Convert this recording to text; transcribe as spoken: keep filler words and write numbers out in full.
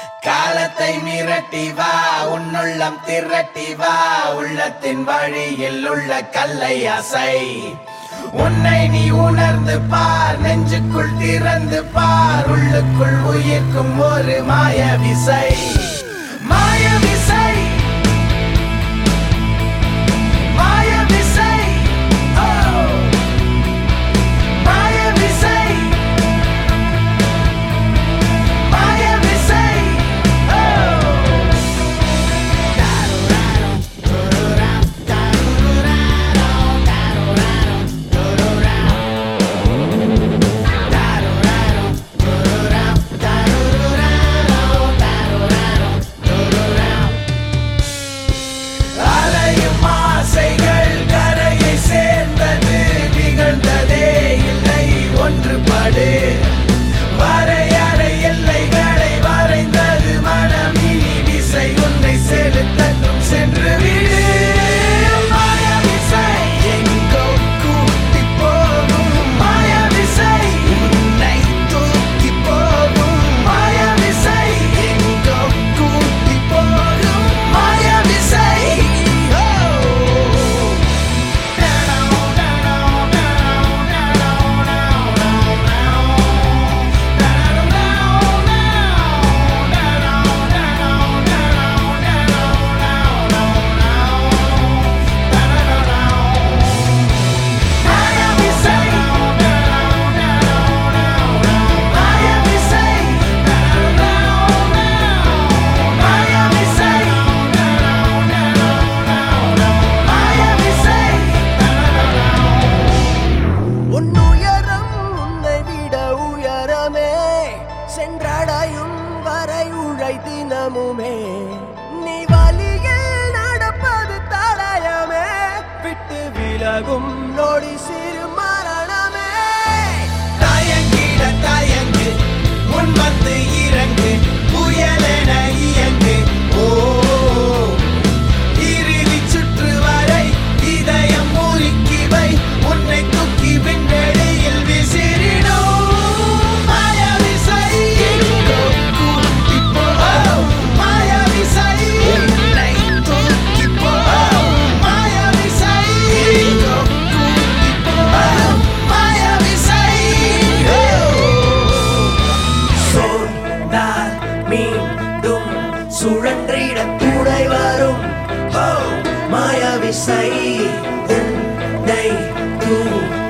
காலத்தை மிரட்டி வா, உன்னுள்ளம் திரட்டி வா, உள்ளத்தின் வழியில் உள்ள கல்லை அசை. உன்னை நீ உணர்ந்து பார், நெஞ்சுக்குள் திறந்து பார், உள்ளுக்குள் உயிர்க்கும் ஒரு மாய விசை. மாய விசை, மாய விசை, oh. மாய விசை, மாய விசை, oh. அலையும் ஆசைகள் கரையை சேர்ந்தது, நிகழ்ந்ததே இல்லை ஒன்றுபடு. வரையறை எல்லைகளை வரைந்தது மனம், இனி விசை உன்னை செலுத்தட்டும், சென்று விடு. மாய விசை எங்கோ கூட்டி போகும், மாய விசை உன்னை தூக்கி போகும். மாய விசை எங்கோ கூட்டி போகும், மாய விசை. உன்னுயரம் உன்னை விட உயரமே, சென்றடையும் வரை உழை தினமுமே. நீ வழியில் நடப்பது தடயமே, விட்டு விலகும் நொடி சிறு மரணமே. தயங்கிட தயங்கு, முன் வந்து இறங்கு, புயலென இயங்கு. ஓ, இறுதி சுற்று வரை இதயம் முறுக்கி வை, உன்னை தூக்கி விண்வெளியில் விசிறிடும். மாய விசை எங்கோ கூட்டி போகும், மாய விசை உன்னை தூக்கி போகும். மாய விசை எங்கோ கூட்டி போகும், மாய விசை. சொன்னால் மீண்டும் சுழன்றிட துணை வரும். ஓ, மாய விசை உன்னை தூ